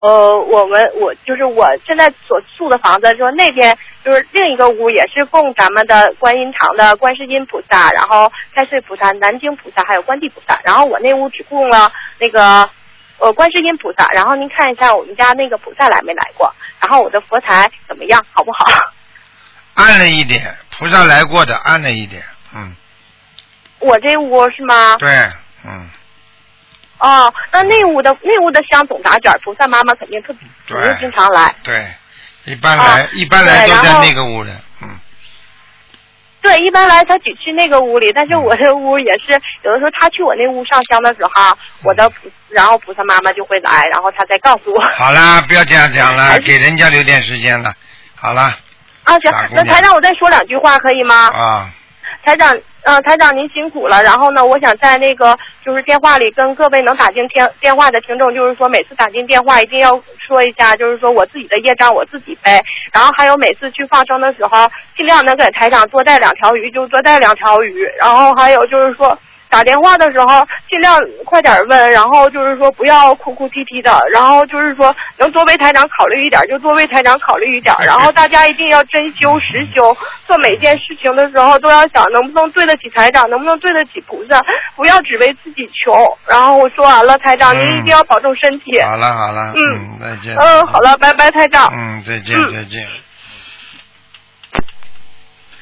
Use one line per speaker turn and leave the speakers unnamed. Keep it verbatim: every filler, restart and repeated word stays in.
呃，我们我就是我现在所住的房子，就是那边就是另一个屋也是供咱们的观音堂的观世音菩萨，然后太岁菩萨、南京菩萨还有观地菩萨，然后我那屋只供了那个呃观世音菩萨，然后您看一下我们家那个菩萨来没来过，然后我的佛台怎么样，好不好？
暗了一点，菩萨来过的暗了一点，嗯。
我这屋是吗？
对，嗯。
哦，那那屋的那屋的香总打卷，菩萨妈妈肯定特肯定经常来。
对，一般来、哦、一般来都在那个屋的，嗯。
对，一般来他只去那个屋里，但是我这屋也是有的时候他去我那屋上香的时候，我的菩然后菩萨妈妈就会来，然后他再告诉我。
好啦，不要这样讲了，给人家留点时间了。好了。
啊，行，那台长我再说两句话可以吗？
啊。
台长，呃，台长您辛苦了。然后呢，我想在那个就是电话里跟各位能打进电电话的听众，就是说每次打进电话一定要说一下，就是说我自己的业障我自己背。然后还有每次去放生的时候，尽量能给台长多带两条鱼就多带两条鱼。然后还有就是说打电话的时候尽量快点问，然后就是说不要哭哭啼啼的，然后就是说能多为台长考虑一点就多为台长考虑一点，然后大家一定要真修实修，做每件事情的时候都要想能不能对得起台长，能不能对得起菩萨，不要只为自己求。然后我说完了，台长、嗯、您一定要保重身体。
好了好了，
嗯，
嗯再见。
嗯，好了，拜拜，台长。
嗯，再见、嗯、再见。